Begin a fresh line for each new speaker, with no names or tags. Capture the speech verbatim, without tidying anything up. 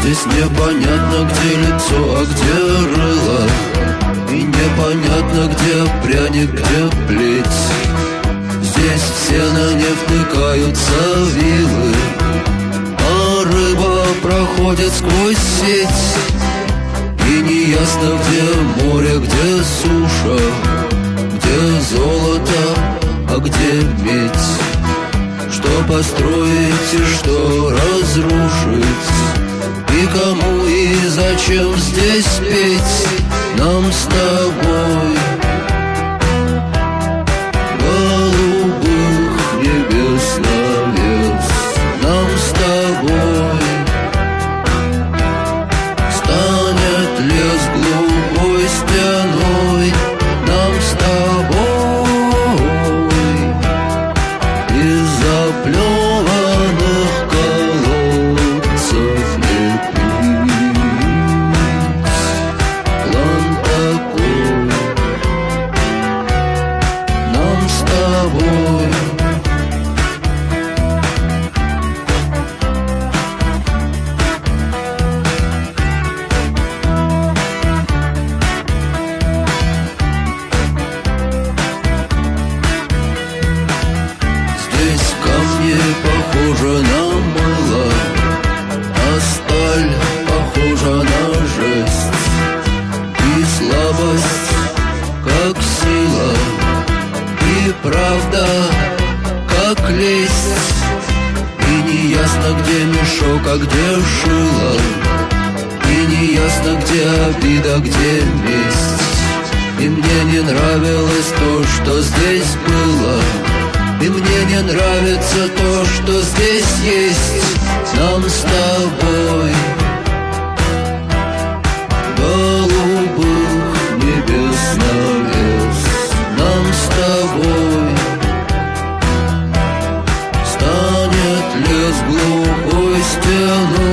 Здесь непонятно, где лицо, а где рыло, и непонятно, где пряник, где плеть. Здесь все на не втыкаются вилы, а рыба проходит сквозь сеть. И неясно, где море, где суша, где золото, а где медь. Что построить и что разрушить, и кому и зачем здесь петь нам с тобой? Голубых небес навес нам с тобой. Станет лес глухой стеной нам с тобой. Из заплеванных колодцев не пить. План такой нам с тобой. Здесь камни похожи на мыло, а сталь похожа на жесть. И слабость, как сила, и правда, как лесть. И неясно, где мешок, а где шило, и неясно, где обида, где месть. И мне не нравилось то, что здесь было, и мне не нравится то, что здесь есть нам с тобой. Голубых небес навес нам с тобой. Станет лес глухой стеной